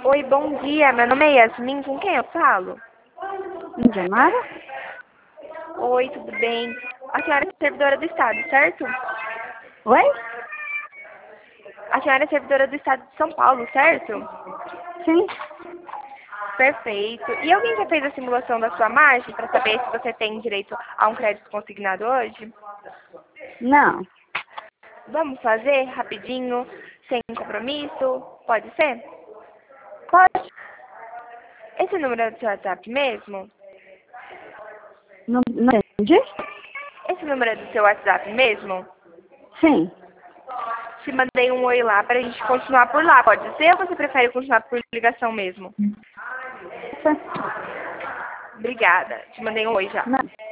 Oi, bom dia. Meu nome é Yasmin. Com quem eu falo? Indianara? Oi, tudo bem? A senhora é servidora do Estado, certo? Oi? A senhora é servidora do Estado de São Paulo, certo? Sim. Perfeito. E alguém já fez a simulação da sua margem para saber se você tem direito a um crédito consignado hoje? Não. Vamos fazer rapidinho, sem compromisso? Pode ser? Pode. Esse número é do seu WhatsApp mesmo? Não entendi? Esse número é do seu WhatsApp mesmo? Sim. Te mandei um oi lá para a gente continuar por lá, pode ser? Ou você prefere continuar por ligação mesmo? Obrigada. Te mandei um oi já. Não.